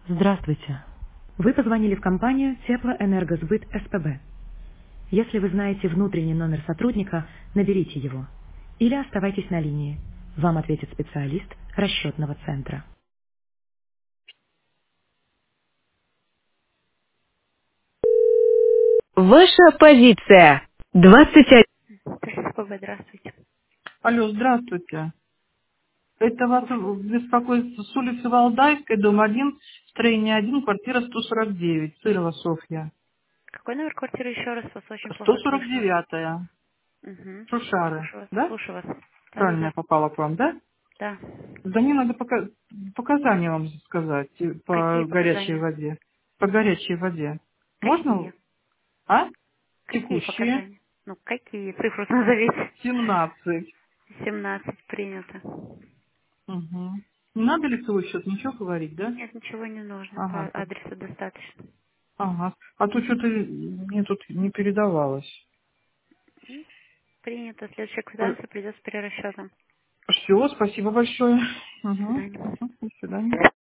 Здравствуйте. Вы позвонили в компанию Теплоэнергосбыт СПБ. Если вы знаете внутренний номер сотрудника, наберите его. Или оставайтесь на линии. Вам ответит специалист расчетного центра. Ваша позиция. 21. СПБ, здравствуйте. Алло, здравствуйте. Это вас Слушаю. беспокоит с улицы Валдайской, дом 1, строение 1, квартира 149, Сырова Софья. Какой номер квартиры еще раз? Вас очень плохо слышно. 149-я, Угу. Шушары, Слушаю вас. да? Слушаю вас. Правильно я Да-да-да. попала к вам, да? Да. Да мне надо показания вам сказать Какие по горячей показания? воде. По горячей воде. Какие? Можно? А? Какие Текущие. показания? Ну, какие цифры назовите? 17. 17 принято. Угу. Не надо лицевой счет, ничего говорить, да? Нет, ничего не нужно. По Ага. адресу достаточно. Ага. А то что-то мне тут не передавалось. Принято. Следующая квитанция придет с перерасчетом. Все, спасибо большое. До Угу. свидания. Угу. До свидания.